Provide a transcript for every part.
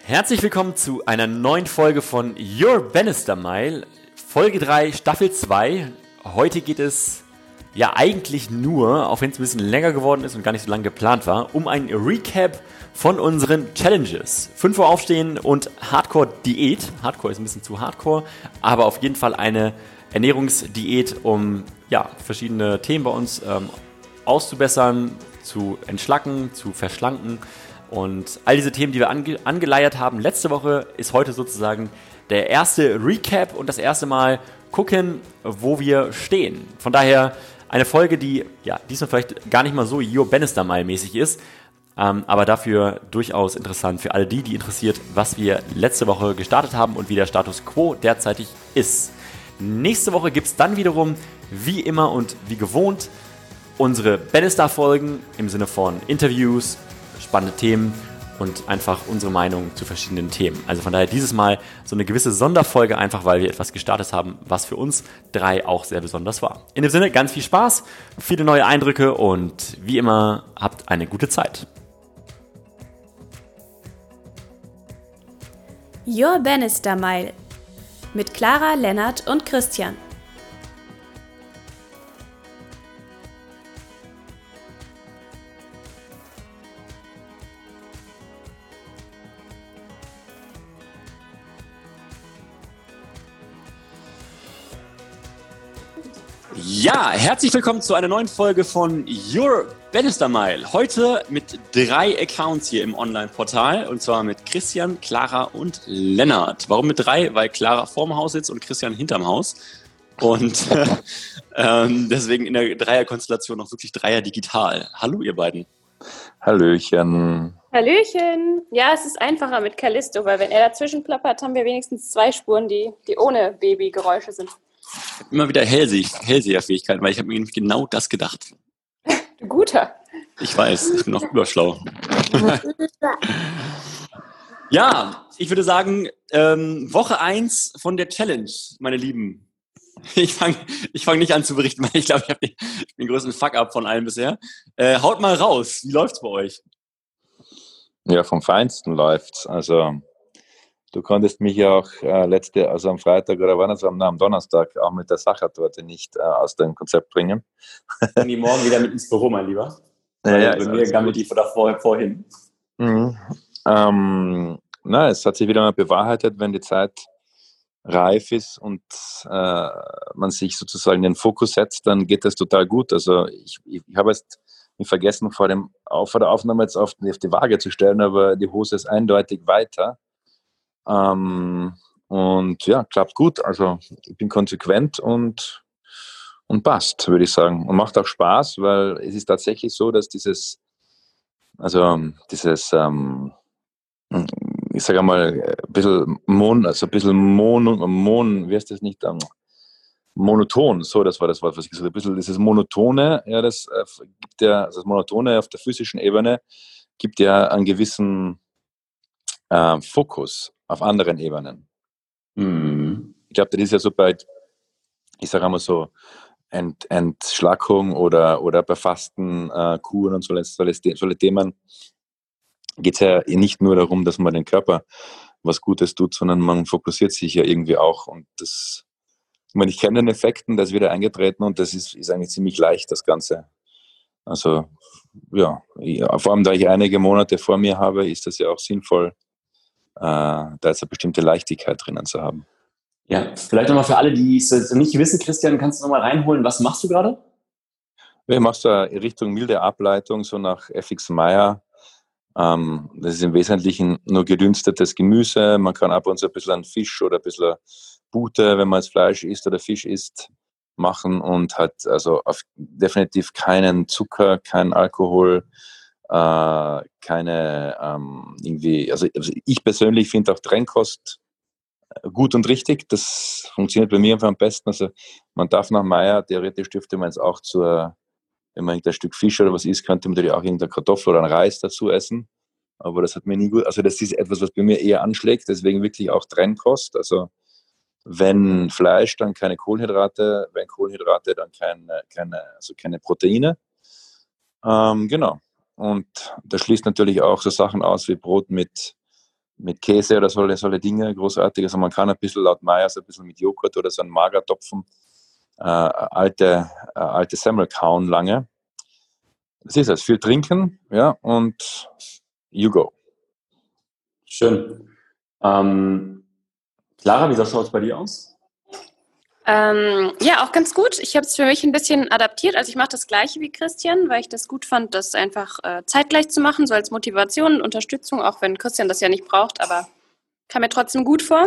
Herzlich willkommen zu einer neuen Folge von Your Bannister Mile, Folge 3, Staffel 2. Heute geht es ja eigentlich nur, auch wenn es ein bisschen länger geworden ist und gar nicht so lange geplant war, um ein Recap von unseren Challenges. 5 Uhr aufstehen und Hardcore-Diät. Hardcore ist ein bisschen zu hardcore, aber auf jeden Fall eine Ernährungsdiät, um verschiedene Themen bei uns auszubessern, zu entschlacken, zu verschlanken. Und all diese Themen, die wir angeleiert haben letzte Woche, ist heute sozusagen der erste Recap und das erste Mal gucken, wo wir stehen. Von daher eine Folge, die diesmal vielleicht gar nicht mal so Your Bannister Mile mäßig ist, aber dafür durchaus interessant für alle die interessiert, was wir letzte Woche gestartet haben und wie der Status Quo derzeitig ist. Nächste Woche gibt es dann wiederum, wie immer und wie gewohnt, unsere Bannister-Folgen im Sinne von Interviews, spannende Themen und einfach unsere Meinung zu verschiedenen Themen. Also von daher dieses Mal so eine gewisse Sonderfolge, einfach weil wir etwas gestartet haben, was für uns 3 auch sehr besonders war. In dem Sinne, ganz viel Spaß, viele neue Eindrücke und wie immer, habt eine gute Zeit. Your Bannister Mile mit Clara, Lennart und Christian. Ja, herzlich willkommen zu einer neuen Folge von Your Bannister Mile. Heute mit 3 Accounts hier im Online-Portal und zwar mit Christian, Clara und Lennart. Warum mit 3? Weil Clara vorm Haus sitzt und Christian hinterm Haus und deswegen in der Dreierkonstellation noch wirklich Dreier digital. Hallo ihr beiden. Hallöchen. Hallöchen. Ja, es ist einfacher mit Callisto, weil wenn er dazwischen plappert, haben wir wenigstens 2 Spuren, die ohne Babygeräusche sind. Ich habe immer wieder Hellseherfähigkeiten, weil ich habe mir nämlich genau das gedacht. Du Guter. Ich weiß, ich bin auch überschlau. Ja, ich würde sagen, Woche 1 von der Challenge, meine Lieben. Ich fang nicht an zu berichten, weil ich glaube, ich habe den größten Fuck-up von allen bisher. Haut mal raus, wie läuft's bei euch? Ja, vom Feinsten läuft's. Also du konntest mich ja auch am Freitag oder wann es am Donnerstag auch mit der Sachertorte nicht aus dem Konzept bringen. Kommen die morgen wieder mit ins Büro, mein Lieber? Ja, bei mir gammelt die vorhin. Mhm. Es hat sich wieder mal bewahrheitet, wenn die Zeit reif ist und man sich sozusagen den Fokus setzt, dann geht das total gut. Also ich habe jetzt nicht vergessen, vor der Aufnahme jetzt auf die Waage zu stellen, aber die Hose ist eindeutig weiter. Und ja, klappt gut. Also ich bin konsequent und passt, würde ich sagen. Und macht auch Spaß, weil es ist tatsächlich so, dass ich sage einmal, ein bisschen wie heißt das nicht? Monoton, so, das war das Wort, was ich gesagt habe. Ein bisschen dieses Monotone, ja, das gibt ja, also das Monotone auf der physischen Ebene gibt ja einen gewissen Fokus auf anderen Ebenen. Mhm. Ich glaube, das ist ja so bei, ich sage einmal so, Entschlackung oder bei Fasten, Kuren und solche Themen geht es ja nicht nur darum, dass man den Körper was Gutes tut, sondern man fokussiert sich ja irgendwie auch. Und das, ich kenne den Effekten, das ist wieder eingetreten und das ist eigentlich ziemlich leicht, das Ganze. Also ja, vor allem, da ich einige Monate vor mir habe, ist das ja auch sinnvoll, da ist eine bestimmte Leichtigkeit drinnen zu haben. Ja, vielleicht nochmal für alle, die es nicht wissen, Christian, kannst du nochmal reinholen, was machst du gerade? Ich mache so Richtung milde Ableitung, so nach FX Meyer. Das ist im Wesentlichen nur gedünstetes Gemüse. Man kann ab und zu ein bisschen Fisch oder ein bisschen Bute, wenn man jetzt Fleisch isst oder Fisch isst, machen und hat also definitiv keinen Zucker, keinen Alkohol, keine also ich persönlich finde auch Trennkost gut und richtig. Das funktioniert bei mir einfach am besten. Also man darf nach Meyer, theoretisch dürfte man jetzt auch wenn man ein Stück Fisch oder was isst, könnte man natürlich auch irgendeine Kartoffel oder einen Reis dazu essen. Aber das hat mir nie gut, also das ist etwas, was bei mir eher anschlägt, deswegen wirklich auch Trennkost. Also wenn Fleisch, dann keine Kohlenhydrate, wenn Kohlenhydrate, dann keine Proteine. Genau. Und das schließt natürlich auch so Sachen aus wie Brot mit mit Käse oder solche Dinge, großartig. Also man kann ein bisschen laut Meyers ein bisschen mit Joghurt oder so einen Magertopfen alte Semmel kauen lange. Das ist es, viel trinken, ja, und you go. Schön. Clara, wie schaut es bei dir aus? Ja, auch ganz gut. Ich habe es für mich ein bisschen adaptiert. Also ich mache das Gleiche wie Christian, weil ich das gut fand, das einfach zeitgleich zu machen, so als Motivation und Unterstützung, auch wenn Christian das ja nicht braucht, aber kam mir trotzdem gut vor.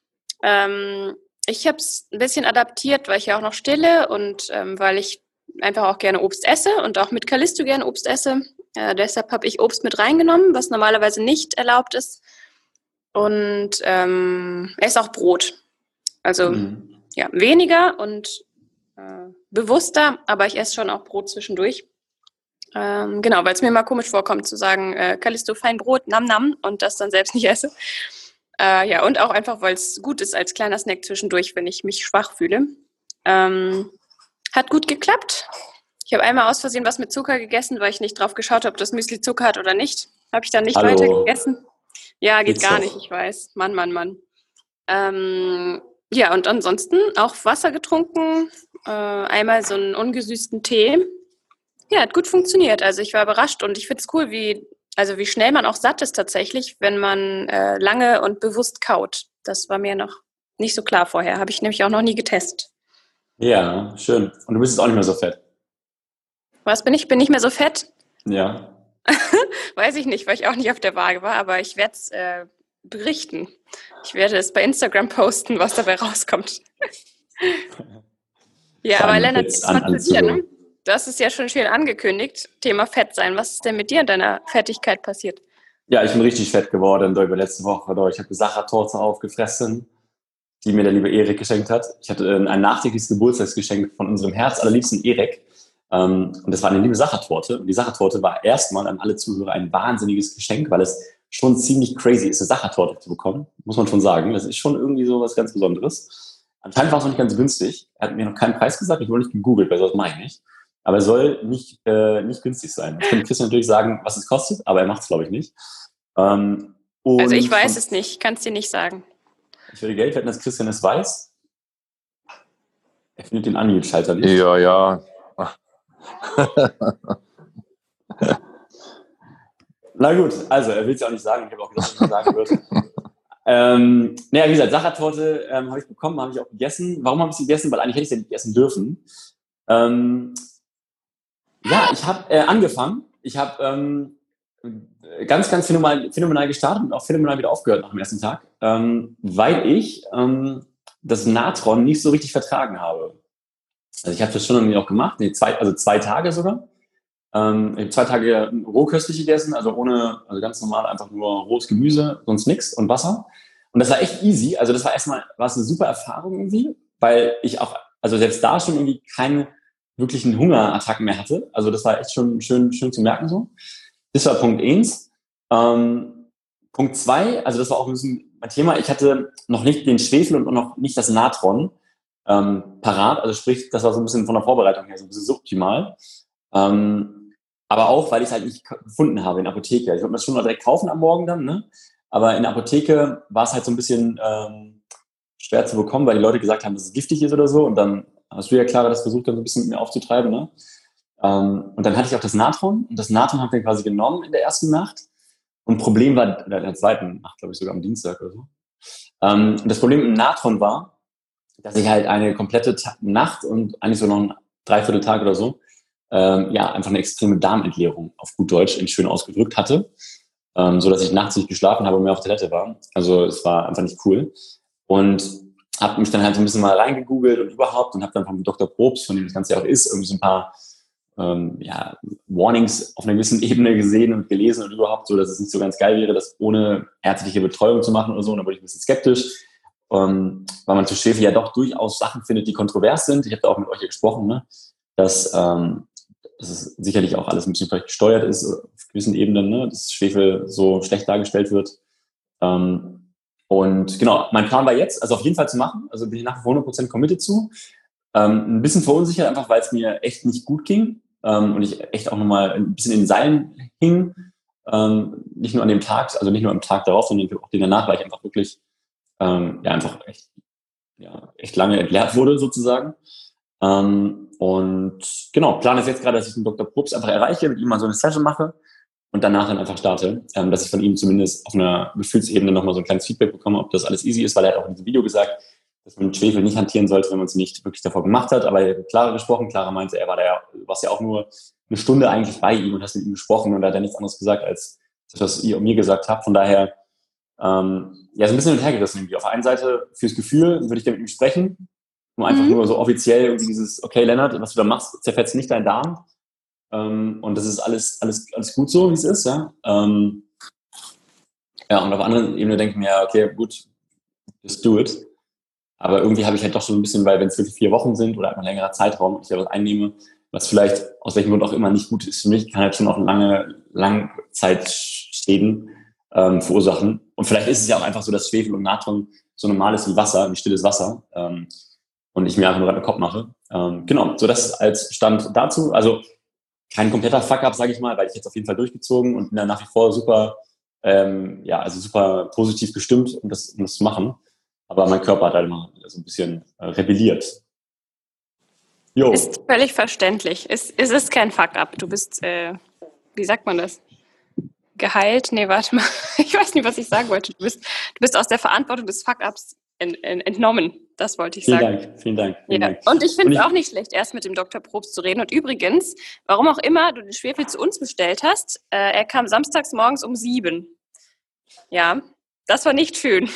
Ich habe es ein bisschen adaptiert, weil ich ja auch noch stille und weil ich einfach auch gerne Obst esse und auch mit Callisto gerne Obst esse. Deshalb habe ich Obst mit reingenommen, was normalerweise nicht erlaubt ist. Und esse auch Brot. Also ja, weniger und bewusster, aber ich esse schon auch Brot zwischendurch. Genau, weil es mir immer komisch vorkommt zu sagen, Callisto, fein Brot, nam nam, und das dann selbst nicht esse. Ja, und auch einfach, weil es gut ist als kleiner Snack zwischendurch, wenn ich mich schwach fühle. Hat gut geklappt. Ich habe einmal aus Versehen was mit Zucker gegessen, weil ich nicht drauf geschaut habe, ob das Müsli Zucker hat oder nicht. Habe ich dann nicht weiter gegessen. Ja, geht gar nicht, ich weiß. Mann. Ja, und ansonsten auch Wasser getrunken, einmal so einen ungesüßten Tee. Ja, hat gut funktioniert. Also ich war überrascht und ich finde es cool, wie schnell man auch satt ist tatsächlich, wenn man lange und bewusst kaut. Das war mir noch nicht so klar vorher. Habe ich nämlich auch noch nie getestet. Ja, schön. Und du bist jetzt auch nicht mehr so fett? Was bin ich? Bin nicht mehr so fett? Ja. Weiß ich nicht, weil ich auch nicht auf der Waage war, aber ich werde es berichten. Ich werde es bei Instagram posten, was dabei rauskommt. Ja, aber Lennart, jetzt mal zu dir, ne? Du hast es ja schon schön angekündigt, Thema Fett sein. Was ist denn mit dir und deiner Fettigkeit passiert? Ja, ich bin richtig fett geworden über letzte Woche. Ich habe eine Sachertorte aufgefressen, die mir der liebe Erik geschenkt hat. Ich hatte ein nachträgliches Geburtstagsgeschenk von unserem herzallerliebsten Erik. Und das war eine liebe Sachertorte. Und die Sachertorte war erstmal an alle Zuhörer ein wahnsinniges Geschenk, weil es schon ziemlich crazy ist, eine Sachertorte zu bekommen. Muss man schon sagen. Das ist schon irgendwie so was ganz Besonderes. Anscheinend war es noch nicht ganz günstig. Er hat mir noch keinen Preis gesagt. Ich wurde nicht gegoogelt, weil das meine ich nicht. Aber es soll nicht günstig sein. Ich könnte Christian natürlich sagen, was es kostet, aber er macht es, glaube ich, nicht. Also ich weiß es nicht. Ich kann es dir nicht sagen. Ich würde Geld wetten, dass Christian es weiß. Er findet den Unmute-Schalter nicht. Ja. Na gut, also er will es ja auch nicht sagen. Ich habe auch gesagt, dass er sagen wird. Wie gesagt, Sachertorte habe ich bekommen, habe ich auch gegessen. Warum habe ich sie gegessen? Weil eigentlich hätte ich sie nicht essen dürfen. Ja, ich habe angefangen. Ich habe ganz phänomenal gestartet und auch phänomenal wieder aufgehört nach dem ersten Tag, weil ich das Natron nicht so richtig vertragen habe. Also ich habe das schon irgendwie auch gemacht, 2 Tage sogar. Ich habe 2 Tage rohköstlich gegessen, also ganz normal einfach nur rohes Gemüse, sonst nichts und Wasser. Und das war echt easy. Also das war eine super Erfahrung irgendwie, weil ich auch, also selbst da schon irgendwie keine wirklichen Hungerattacken mehr hatte. Also das war echt schon schön zu merken so. Das war Punkt 1. Punkt 2, also das war auch ein bisschen mein Thema, ich hatte noch nicht den Schwefel und noch nicht das Natron parat. Also sprich, das war so ein bisschen von der Vorbereitung her so ein bisschen suboptimal. Aber auch, weil ich es halt nicht gefunden habe in der Apotheke. Ich wollte mir das schon mal direkt kaufen am Morgen dann, ne? Aber in der Apotheke war es halt so ein bisschen schwer zu bekommen, weil die Leute gesagt haben, dass es giftig ist oder so. Und dann hast du ja, Clara, das versucht, dann so ein bisschen mit mir aufzutreiben, ne? Und dann hatte ich auch das Natron. Und das Natron haben wir quasi genommen in der ersten Nacht. Und Problem war, in der zweiten Nacht, glaube ich, sogar am Dienstag oder so. Und das Problem im Natron war, dass ich halt eine komplette Nacht und eigentlich so noch einen Dreivierteltag oder so, einfach eine extreme Darmentleerung auf gut Deutsch in schön ausgedrückt hatte, so dass ich nachts nicht geschlafen habe und mehr auf Toilette war. Also es war einfach nicht cool. Und habe mich dann halt so ein bisschen mal reingegoogelt und überhaupt und habe dann vom Dr. Probst, von dem das Ganze ja auch ist, irgendwie so ein paar Warnings auf einer gewissen Ebene gesehen und gelesen und überhaupt so, dass es nicht so ganz geil wäre, das ohne ärztliche Betreuung zu machen oder so. Und da wurde ich ein bisschen skeptisch, weil man zu Schwefel ja doch durchaus Sachen findet, die kontrovers sind. Ich habe da auch mit euch gesprochen, ne? Dass es sicherlich auch alles ein bisschen vielleicht gesteuert ist auf gewissen Ebenen, ne? Dass Schwefel so schlecht dargestellt wird. Und genau, mein Plan war jetzt, also auf jeden Fall zu machen, also bin ich nach wie vor 100% committed zu. Ein bisschen verunsichert, einfach weil es mir echt nicht gut ging und ich echt auch nochmal ein bisschen in den Seilen hing. Nicht nur an dem Tag, also nicht nur am Tag darauf, sondern auch den danach, weil ich einfach wirklich einfach echt lange entleert wurde sozusagen. Und genau, Plan ist jetzt gerade, dass ich den Dr. Probst einfach erreiche, mit ihm mal so eine Session mache und danach dann einfach starte, dass ich von ihm zumindest auf einer Gefühlsebene nochmal so ein kleines Feedback bekomme, ob das alles easy ist, weil er hat auch in diesem Video gesagt, dass man mit Schwefel nicht hantieren sollte, wenn man es nicht wirklich davor gemacht hat. Aber er hat mit Clara gesprochen. Clara meinte, du warst ja auch nur eine Stunde eigentlich bei ihm und hast mit ihm gesprochen und da hat er nichts anderes gesagt, als das, was ihr mir gesagt habt. Von daher, so ein bisschen hin und her gerissen irgendwie. Auf der einen Seite, fürs Gefühl, würde ich da mit ihm sprechen, um einfach nur so offiziell irgendwie dieses, okay, Lennart, was du da machst, zerfetzt nicht deinen Darm. Und das ist alles gut so, wie es ist, ja. Und auf der anderen Ebene denke ich mir, okay, gut, just do it. Aber irgendwie habe ich halt doch schon ein bisschen, weil wenn es wirklich 4 Wochen sind oder ein längerer Zeitraum und ich da was einnehme, was vielleicht aus welchem Grund auch immer nicht gut ist für mich, kann halt schon auch lange Langzeitschäden verursachen. Und vielleicht ist es ja auch einfach so, dass Schwefel und Natron so normal ist wie Wasser, wie stilles Wasser. Und ich mir einfach nur einen Kopf mache. Genau, so das als Stand dazu. Also kein kompletter Fuck-up, sage ich mal, weil ich jetzt auf jeden Fall durchgezogen und bin da nach wie vor super, super positiv gestimmt, um das zu machen. Aber mein Körper hat halt immer so ein bisschen rebelliert. Jo. Ist völlig verständlich. Es ist kein Fuck-up. Du bist, wie sagt man das? Geheilt? Nee, warte mal. Ich weiß nicht, was ich sagen wollte. Du bist aus der Verantwortung des Fuck-ups entnommen. Das wollte ich sagen. Vielen Dank. Und ich finde es auch nicht schlecht, erst mit dem Dr. Probst zu reden. Und übrigens, warum auch immer du den Schwefel zu uns bestellt hast, er kam samstags morgens um 7. Ja, das war nicht schön.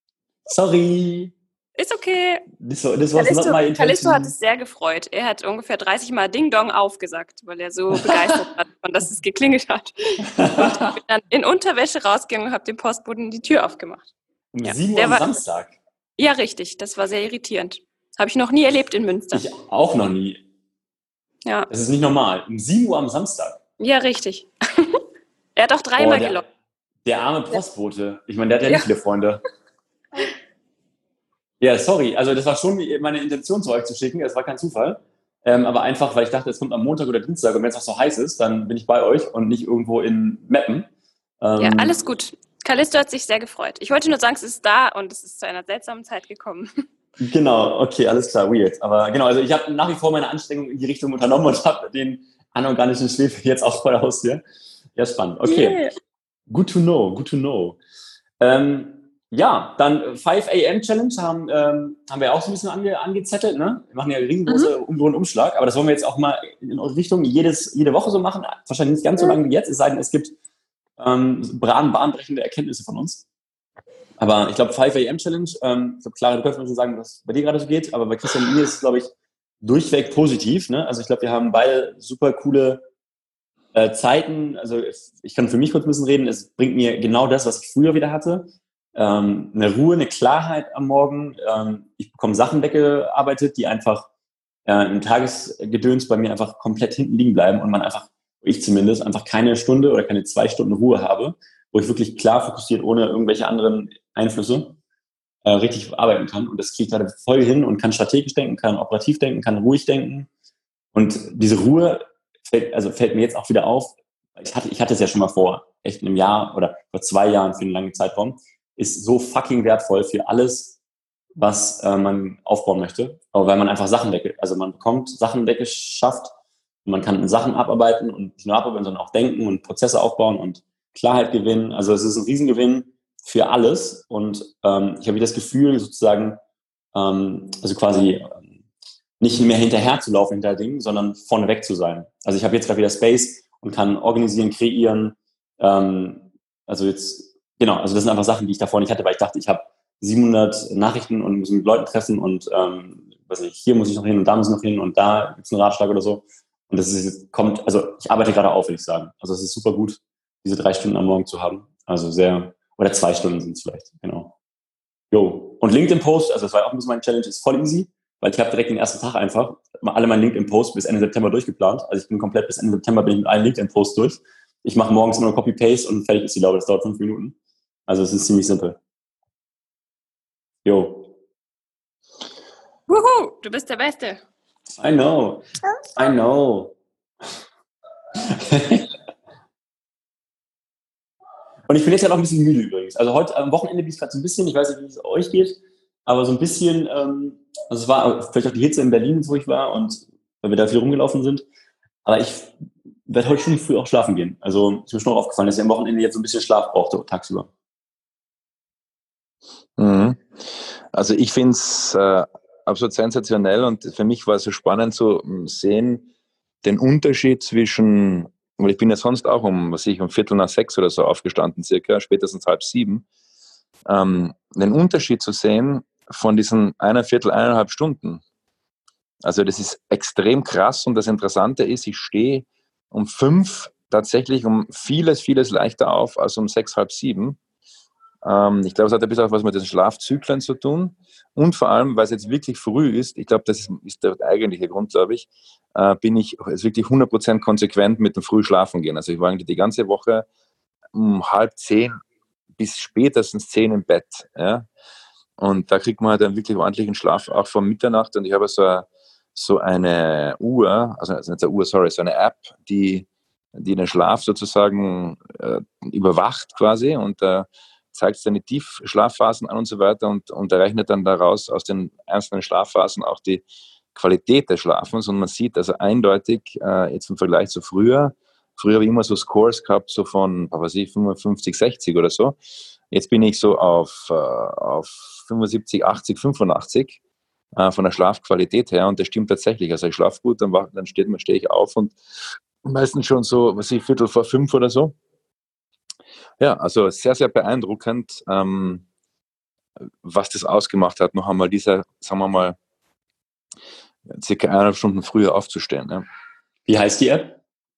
Sorry. Ist okay. This was not my intention. Callisto hat es sehr gefreut. Er hat ungefähr 30 Mal Ding Dong aufgesagt, weil er so begeistert war, dass es geklingelt hat. Und ich bin dann in Unterwäsche rausgegangen und habe dem Postboten die Tür aufgemacht. Um 7 Uhr am Samstag? Ja, richtig. Das war sehr irritierend. Habe ich noch nie erlebt in Münster. Ich auch noch nie. Ja. Das ist nicht normal. Um 7 Uhr am Samstag? Ja, richtig. Er hat auch 3-mal gelockt. Der arme Postbote. Ich meine, der hat ja nicht viele Freunde. Ja, sorry. Also das war schon meine Intention, zu euch zu schicken. Es war kein Zufall. Aber einfach, weil ich dachte, es kommt am Montag oder Dienstag und wenn es auch so heiß ist, dann bin ich bei euch und nicht irgendwo in Meppen. Ja, alles gut. Callisto hat sich sehr gefreut. Ich wollte nur sagen, es ist da und es ist zu einer seltsamen Zeit gekommen. Genau, okay, alles klar, weird. Aber genau, also ich habe nach wie vor meine Anstrengungen in die Richtung unternommen und habe den anorganischen Schwefel jetzt auch vor der Haustür. Ja, spannend. Okay, yeah. Good to know. Ja, dann 5 AM Challenge haben wir auch so ein bisschen angezettelt. Ne? Wir machen ja einen riesengroßen Umschlag, aber das wollen wir jetzt auch mal in eure Richtung jede Woche so machen. Wahrscheinlich nicht ganz so lange wie jetzt, es sei denn, es gibt bahnbrechende Erkenntnisse von uns. Aber ich glaube, 5 AM Challenge, ich glaube, Clara, du kannst mir schon sagen, was bei dir gerade so geht, aber bei Christian und mir ist es, glaube ich, durchweg positiv. Ne? Also ich glaube, wir haben beide super coole Zeiten. Also ich kann für mich kurz ein bisschen reden. Es bringt mir genau das, was ich früher wieder hatte. Eine Ruhe, eine Klarheit am Morgen. Ich bekomme Sachen weggearbeitet, die einfach im Tagesgedöns bei mir einfach komplett hinten liegen bleiben und man einfach, ich zumindest, einfach keine Stunde oder keine 2 Stunden Ruhe habe, wo ich wirklich klar fokussiert, ohne irgendwelche anderen Einflüsse, richtig arbeiten kann. Und das kriege ich gerade voll hin und kann strategisch denken, kann operativ denken, kann ruhig denken. Und diese Ruhe fällt mir jetzt auch wieder auf. Ich hatte es ja schon mal vor echt einem Jahr oder vor 2 Jahren für einen langen Zeitraum. Ist so fucking wertvoll für alles, was man aufbauen möchte. Aber weil man einfach man bekommt Sachen weggeschafft und man kann Sachen abarbeiten und nicht nur abarbeiten, sondern auch denken und Prozesse aufbauen und Klarheit gewinnen. Also es ist ein Riesengewinn für alles und ich habe das Gefühl sozusagen, also quasi nicht mehr hinterher zu laufen hinter Dingen, sondern vorneweg zu sein. Also ich habe jetzt gerade wieder Space und kann organisieren, kreieren. Also das sind einfach Sachen, die ich davor nicht hatte, weil ich dachte, ich habe 700 Nachrichten und muss mit Leuten treffen und hier muss ich noch hin und da muss ich noch hin und da gibt es einen Ratschlag oder so. Und ich arbeite gerade auf, will ich sagen. Also es ist super gut, diese 3 Stunden am Morgen zu haben. Also oder 2 Stunden sind es vielleicht, genau. Jo. Und LinkedIn-Post, also das war auch ein bisschen meine Challenge, ist voll easy, weil ich habe direkt den ersten Tag einfach alle meine LinkedIn-Posts bis Ende September durchgeplant. Also ich bin komplett bis Ende September bin ich mit allen LinkedIn-Posts durch. Ich mache morgens immer nur Copy-Paste und fertig ist die Laube. Das dauert 5 Minuten. Also es ist ziemlich simpel. Jo. Wuhu, du bist der Beste. I know. Und ich bin jetzt halt auch ein bisschen müde übrigens. Also heute am Wochenende bin ich gerade so ein bisschen, ich weiß nicht, wie es euch geht, aber so ein bisschen, also es war vielleicht auch die Hitze in Berlin, wo ich war und weil wir da viel rumgelaufen sind. Aber ich werde heute schon früh auch schlafen gehen. Also ist mir schon auch aufgefallen, dass ich am Wochenende jetzt so ein bisschen Schlaf brauchte, tagsüber. Mhm. Also ich finde es absolut sensationell und für mich war es so spannend zu sehen, den Unterschied zwischen, weil ich bin ja sonst auch um 5:45 oder so aufgestanden, circa, spätestens 6:30, den Unterschied zu sehen von diesen 1,5 Stunden. Also das ist extrem krass und das Interessante ist, ich stehe um 5 tatsächlich um vieles leichter auf als um 6, halb 7. Ich glaube, es hat ein bisschen auch was mit den Schlafzyklen zu tun und vor allem, weil es jetzt wirklich früh ist, ich glaube, das ist der eigentliche Grund, glaube ich, bin ich wirklich 100% konsequent mit dem Frühschlafen gehen. Also ich war eigentlich die ganze Woche um 9:30 bis spätestens 10 im Bett. Ja? Und da kriegt man halt einen wirklich ordentlichen Schlaf auch vor Mitternacht und ich habe so eine Uhr, also nicht eine Uhr, sorry, so eine App, die den Schlaf sozusagen überwacht quasi und zeigt seine Tiefschlafphasen an und so weiter und errechnet dann daraus aus den einzelnen Schlafphasen auch die Qualität des Schlafens und man sieht also eindeutig jetzt im Vergleich zu früher habe ich immer so Scores gehabt, so von, was weiß ich, 55, 60 oder so. Jetzt bin ich so auf 75, 80, 85 von der Schlafqualität her und das stimmt tatsächlich. Also ich schlafe gut, dann stehe ich auf und meistens schon so, was weiß ich, 4:45 oder so. Ja, also sehr, sehr beeindruckend, was das ausgemacht hat, noch einmal dieser, sagen wir mal, circa 1,5 Stunden früher aufzustehen. Ja. Wie heißt die App?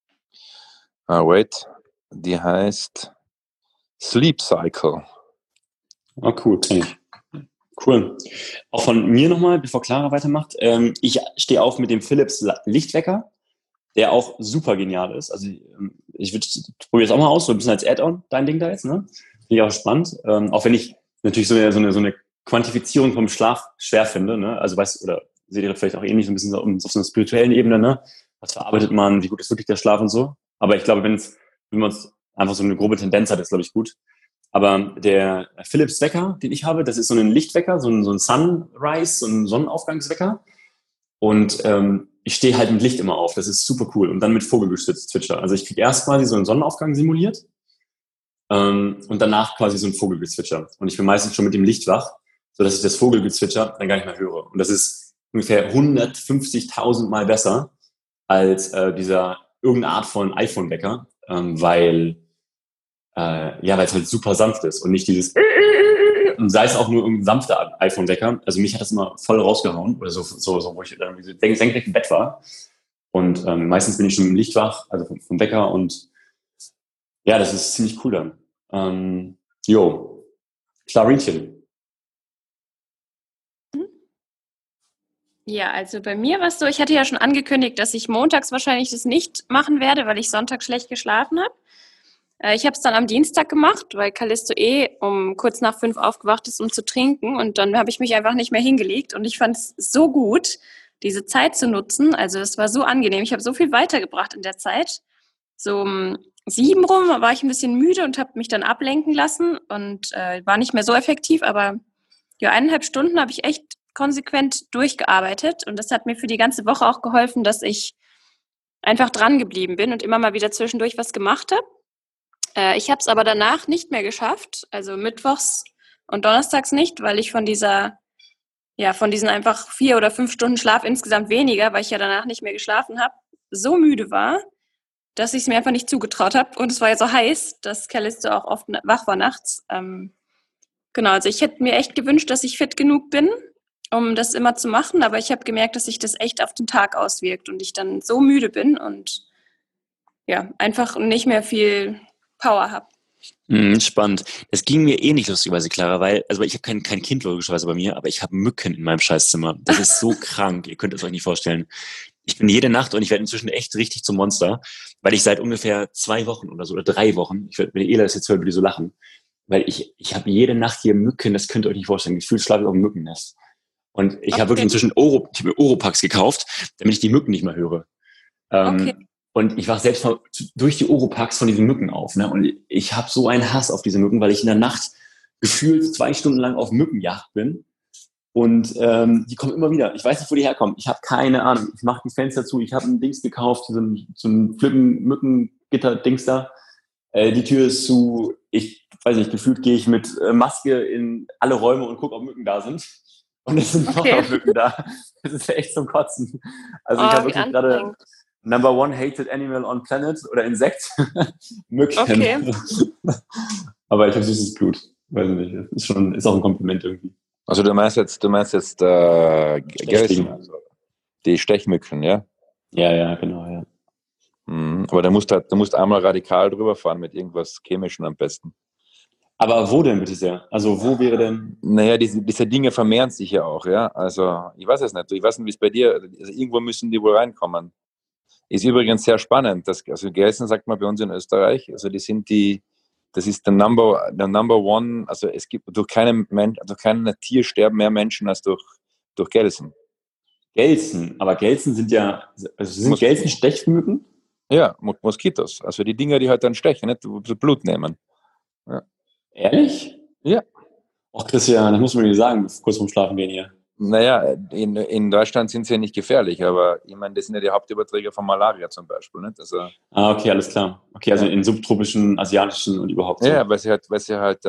Die heißt Sleep Cycle. Ah, cool, kenn ich. Cool. Auch von mir nochmal, bevor Clara weitermacht. Ich stehe auf mit dem Philips Lichtwecker, der auch super genial ist. Also ich probiere es auch mal aus, so ein bisschen als Add-on, dein Ding da jetzt. Ne? Finde ich auch spannend. Auch wenn ich natürlich so eine Quantifizierung vom Schlaf schwer finde. Ne? Also seht ihr vielleicht auch ähnlich, so ein bisschen auf so einer spirituellen Ebene. Ne? Was verarbeitet man, wie gut ist wirklich der Schlaf und so. Aber ich glaube, wenn man einfach so eine grobe Tendenz hat, ist glaube ich gut. Aber der Philips Wecker, den ich habe, das ist so ein Lichtwecker, so ein Sunrise, so ein Sonnenaufgangswecker. Und ich stehe halt mit Licht immer auf. Das ist super cool. Und dann mit Vogelgezwitscher. Also ich kriege erst quasi so einen Sonnenaufgang simuliert und danach quasi so ein Vogelgezwitscher. Und ich bin meistens schon mit dem Licht wach, sodass ich das Vogelgezwitscher dann gar nicht mehr höre. Und das ist ungefähr 150.000 Mal besser als dieser irgendeine Art von iPhone-Wecker, weil es halt super sanft ist und nicht dieses und sei es auch nur ein sanfter iPhone-Wecker. Also mich hat das immer voll rausgehauen oder so wo ich irgendwie so senkrecht im Bett war. Und meistens bin ich schon im Licht wach, also vom Wecker und ja, das ist ziemlich cool dann. Clarinchen. Ja, also bei mir war es so, ich hatte ja schon angekündigt, dass ich montags wahrscheinlich das nicht machen werde, weil ich Sonntag schlecht geschlafen habe. Ich habe es dann am Dienstag gemacht, weil Callisto um kurz nach 5 aufgewacht ist, um zu trinken. Und dann habe ich mich einfach nicht mehr hingelegt. Und ich fand es so gut, diese Zeit zu nutzen. Also es war so angenehm. Ich habe so viel weitergebracht in der Zeit. So um 7 rum war ich ein bisschen müde und habe mich dann ablenken lassen und war nicht mehr so effektiv. Aber ja, 1,5 Stunden habe ich echt konsequent durchgearbeitet. Und das hat mir für die ganze Woche auch geholfen, dass ich einfach dran geblieben bin und immer mal wieder zwischendurch was gemacht habe. Ich habe es aber danach nicht mehr geschafft, also mittwochs und donnerstags nicht, weil ich von diesen einfach 4 oder 5 Stunden Schlaf insgesamt weniger, weil ich ja danach nicht mehr geschlafen habe, so müde war, dass ich es mir einfach nicht zugetraut habe. Und es war ja so heiß, dass Callisto auch oft wach war nachts. Genau, also ich hätte mir echt gewünscht, dass ich fit genug bin, um das immer zu machen, aber ich habe gemerkt, dass sich das echt auf den Tag auswirkt und ich dann so müde bin und ja, einfach nicht mehr viel Power habe. Spannend. Das ging mir ähnlich lustigerweise, Clara, weil, also ich habe kein Kind logischerweise bei mir, aber ich habe Mücken in meinem Scheißzimmer. Das ist so krank, ihr könnt es euch nicht vorstellen. Ich bin jede Nacht und ich werde inzwischen echt richtig zum Monster, weil ich seit ungefähr 2 Wochen oder so, oder 3 Wochen, wenn Ela das jetzt hört, würde die so lachen, weil ich habe jede Nacht hier Mücken, das könnt ihr euch nicht vorstellen. Gefühlt schlafe ich auf dem Mückennest. Und ich habe wirklich inzwischen ich habe mir Oropax gekauft, damit ich die Mücken nicht mehr höre. Okay. Und ich wach selbst mal durch die Oropax von diesen Mücken auf. Ne? Und ich habe so einen Hass auf diese Mücken, weil ich in der Nacht gefühlt 2 Stunden lang auf Mückenjagd bin. Und die kommen immer wieder. Ich weiß nicht, wo die herkommen. Ich habe keine Ahnung. Ich mache die Fenster zu. Ich habe ein Dings gekauft, so ein Mückengitter-Dings da. Die Tür ist zu. Ich weiß nicht, gefühlt gehe ich mit Maske in alle Räume und gucke, ob Mücken da sind. Und es sind noch auch Mücken da. Das ist echt zum Kotzen. Also ich habe wirklich gerade Number 1 hated animal on planet oder Insekt. Mücken. Okay. Aber ich habe süßes Blut. Weiß nicht. Ist auch ein Kompliment irgendwie. Also du meinst jetzt Gelsen, also die Stechmücken, ja? Ja, genau, ja. Aber du musst einmal radikal drüber fahren mit irgendwas Chemischen am besten. Aber wo denn bitte sehr? Also wo wäre denn? Naja, diese Dinge vermehren sich ja auch, ja. Also ich weiß es nicht. Ich weiß nicht, wie es bei dir, also irgendwo müssen die wohl reinkommen. Ist übrigens sehr spannend. Also Gelsen sagt man bei uns in Österreich, also das ist der Number One, also es gibt durch kein Tier sterben mehr Menschen als durch Gelsen. Gelsen, aber Gelsen sind ja, also sind Gelsen Stechmücken? Ja, Moskitos, also die Dinger, die halt dann stechen, nicht Blut nehmen. Ja. Ehrlich? Ja. Ach Christian, das muss man dir sagen, kurz vorm Schlafen gehen hier. Naja, in Deutschland sind sie ja nicht gefährlich, aber ich meine, das sind ja die Hauptüberträger von Malaria zum Beispiel. Nicht? Also, okay, alles klar. Okay, also in subtropischen, asiatischen und überhaupt so. Ja, weil sie halt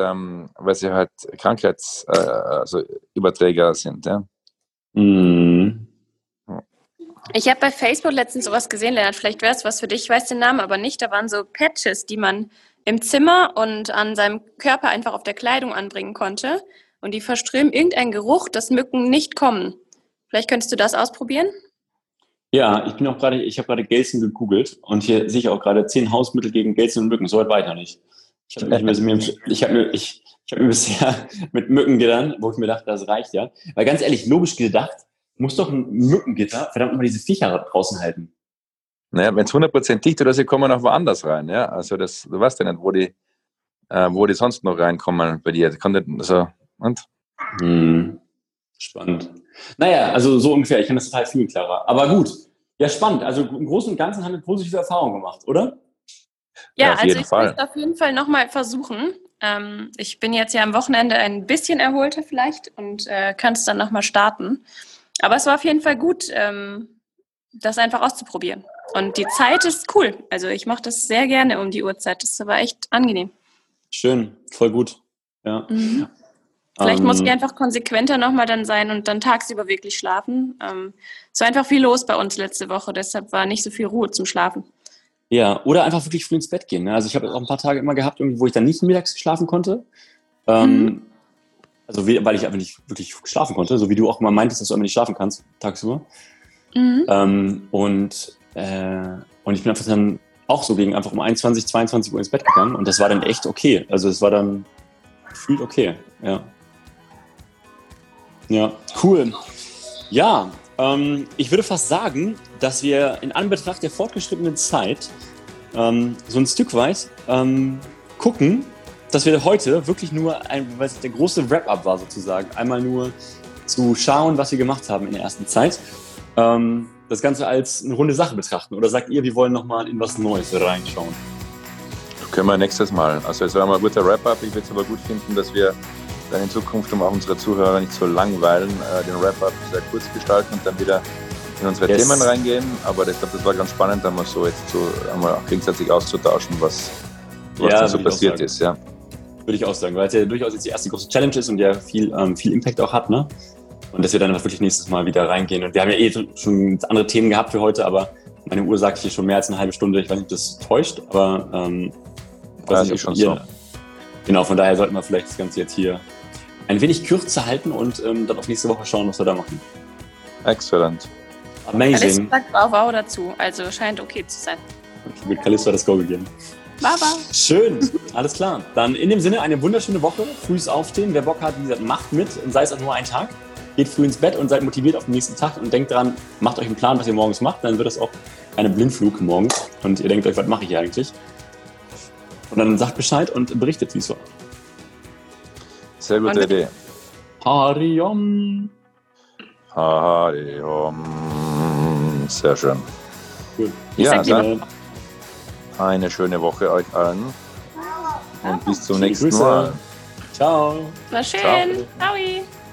Krankheitsüberträger sind. Ja. Mhm. Ich habe bei Facebook letztens sowas gesehen, Lennart, vielleicht wäre es was für dich, ich weiß den Namen aber nicht, da waren so Patches, die man im Zimmer und an seinem Körper einfach auf der Kleidung anbringen konnte und die verströmen irgendeinen Geruch, dass Mücken nicht kommen. Vielleicht könntest du das ausprobieren? Ja, ich habe gerade Gelsen gegoogelt und hier sehe ich auch gerade 10 Hausmittel gegen Gelsen und Mücken, so weit weiter nicht. Ich habe mir bisher mit Mückengittern, wo ich mir dachte, das reicht ja, weil ganz ehrlich, logisch gedacht, muss doch ein Mückengitter verdammt nochmal diese Viecher draußen halten. Naja, wenn es 100% dicht ist, sie kommen auch woanders rein. Ja? Also du weißt ja nicht, wo die sonst noch reinkommen bei dir. Und? Spannend. Naja, also so ungefähr. Ich kann das total viel klarer. Aber gut. Ja, spannend. Also im Großen und Ganzen haben wir positive Erfahrungen gemacht, oder? Ja, also ich möchte auf jeden Fall nochmal versuchen. Ich bin jetzt ja am Wochenende ein bisschen erholter vielleicht und kann es dann nochmal starten. Aber es war auf jeden Fall gut, das einfach auszuprobieren. Und die Zeit ist cool. Also ich mache das sehr gerne um die Uhrzeit. Das war echt angenehm. Schön, voll gut. Ja. Mhm. Vielleicht muss ich einfach konsequenter nochmal dann sein und dann tagsüber wirklich schlafen. Es war einfach viel los bei uns letzte Woche, deshalb war nicht so viel Ruhe zum Schlafen. Ja, oder einfach wirklich früh ins Bett gehen. Ne? Also ich habe auch ein paar Tage immer gehabt, wo ich dann nicht mittags schlafen konnte. Also weil ich einfach nicht wirklich schlafen konnte, so wie du auch immer meintest, dass du immer nicht schlafen kannst, tagsüber. Und ich bin einfach dann auch so gegen einfach um 21, 22 Uhr ins Bett gegangen und das war dann echt okay. Also es war dann gefühlt okay, ja. Ja, cool. Ja, ich würde fast sagen, dass wir in Anbetracht der fortgeschrittenen Zeit so ein Stück weit gucken, dass wir heute wirklich nur der große Wrap-up war sozusagen. Einmal nur zu schauen, was wir gemacht haben in der ersten Zeit. Das Ganze als eine runde Sache betrachten. Oder sagt ihr, wir wollen nochmal in was Neues reinschauen? Können wir nächstes Mal. Also es war mal ein guter Wrap-up. Ich würde es aber gut finden, dass wir dann in Zukunft, um auch unsere Zuhörer nicht so langweilen, den Wrap-up sehr kurz gestalten und dann wieder in unsere Themen reingehen. Aber ich glaube, das war ganz spannend, einmal so jetzt einmal auch gegenseitig auszutauschen, was da so passiert ist. Ja. Würde ich auch sagen, weil es ja durchaus jetzt die erste große Challenge ist und ja viel Impact auch hat, ne? Und dass wir dann wirklich nächstes Mal wieder reingehen. Und wir haben ja schon andere Themen gehabt für heute, aber meine Uhr sagt hier schon mehr als eine halbe Stunde. Ich weiß nicht, ob das täuscht, aber das ist schon so. Genau, von daher sollten wir vielleicht das Ganze jetzt hier ein wenig kürzer halten und dann auf nächste Woche schauen, was wir da machen. Excellent. Callisto Amazing. sagt wow dazu, also scheint okay zu sein. Okay, mit Callisto hat das Go gegeben. Baba. Schön, alles klar. Dann in dem Sinne eine wunderschöne Woche, frühes Aufstehen. Wer Bock hat, wie gesagt, macht mit, sei es auch nur ein Tag. Geht früh ins Bett und seid motiviert auf den nächsten Tag und denkt dran, macht euch einen Plan, was ihr morgens macht, dann wird das auch eine Blindflug morgens und ihr denkt euch, was mache ich hier eigentlich? Und dann sagt Bescheid und berichtet, wie es war. Sehr gute Idee. Hariom. Hariom. Sehr schön. Cool. Ja, sag dir Eine schöne Woche euch allen. Und bis zum Schöne nächsten Grüße. Mal. Ciao. Na schön. Ciao. Ciao.